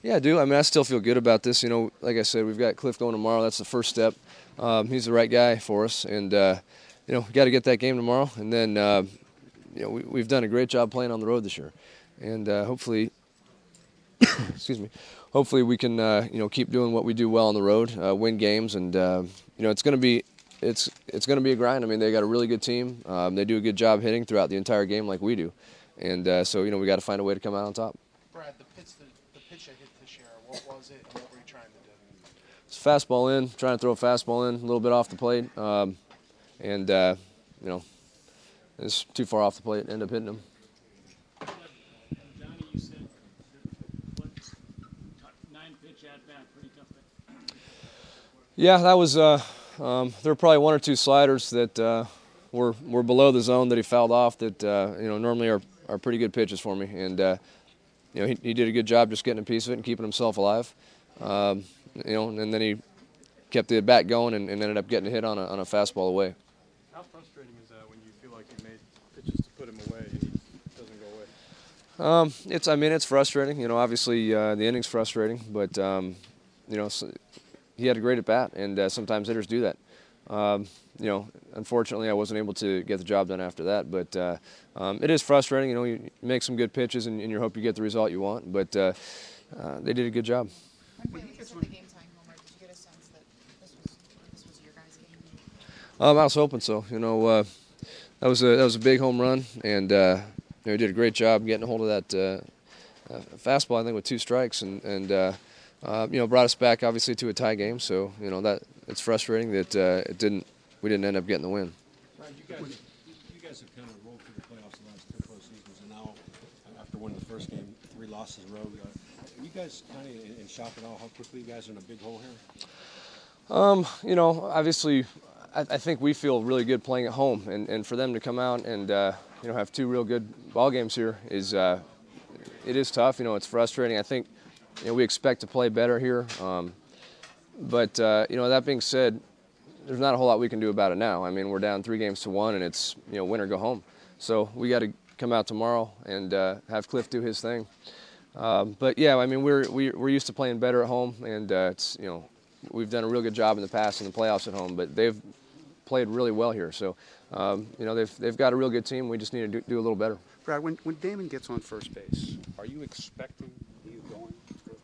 Yeah, I do. I mean, I still feel good about this. You know, like I said, we've got Cliff going tomorrow. That's the first step. He's the right guy for us, and you know, we got to get that game tomorrow. And then, you know, we've done a great job playing on the road this year, and hopefully, excuse me, hopefully we can you know, keep doing what we do well on the road, win games, and you know, it's going to be. It's going to be a grind. I mean, they got a really good team. They do a good job hitting throughout the entire game, like we do, and so you know, we got to find a way to come out on top. Brad, the pitch that hit this year, what was it, and what were you trying to do? It's fastball in, trying to throw a fastball in, a little bit off the plate, and you know, it's too far off the plate. End up hitting him. Johnny, you said what 9-pitch at bat, pretty tough. Yeah, that was. There were probably one or two sliders that were below the zone that he fouled off. That you know, normally are pretty good pitches for me, and you know, he did a good job just getting a piece of it and keeping himself alive. You know, and then he kept the bat going and ended up getting a hit on a fastball away. How frustrating is that when you feel like you made pitches to put him away and he doesn't go away? I mean, it's frustrating. You know, obviously the inning's frustrating, but you know, he had a great at bat, and sometimes hitters do that. You know, unfortunately, I wasn't able to get the job done after that, but it is frustrating. You know, you make some good pitches, and you hope you get the result you want, but they did a good job. When you said the game-tying homer, did you get a sense that this was your guys' game? I was hoping so. You know, that was a big home run, and you know, he did a great job getting a hold of that fastball. I think with 2 strikes, and you know, brought us back obviously to a tie game. So you know, that it's frustrating that we didn't end up getting the win. Brad, you guys have kind of rolled through the playoffs the last 2 postseasons, and now after winning the first game, 3 losses in a row. Are you guys kind of in shock at all how quickly you guys are in a big hole here? You know, obviously, I think we feel really good playing at home, and for them to come out and you know, have 2 real good ball games here is it is tough. You know, it's frustrating. I think you know, we expect to play better here, but you know, that being said, there's not a whole lot we can do about it now. I mean, we're down 3-1, and it's, you know, win or go home. So we got to come out tomorrow and have Cliff do his thing. But yeah, I mean, we're used to playing better at home, and it's, you know, we've done a real good job in the past in the playoffs at home. But they've played really well here, so you know, they've got a real good team. We just need to do a little better. Brad, when Damon gets on first base, are you expecting you going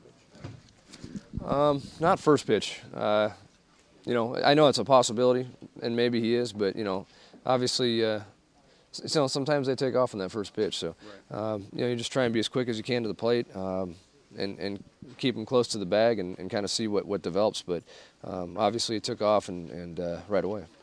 first pitch? Not first pitch. You know, I know it's a possibility, and maybe he is, but you know, obviously, you know, sometimes they take off on that first pitch. So, you know, you just try and be as quick as you can to the plate, and keep them close to the bag, and kind of see what develops. But obviously, it took off and right away.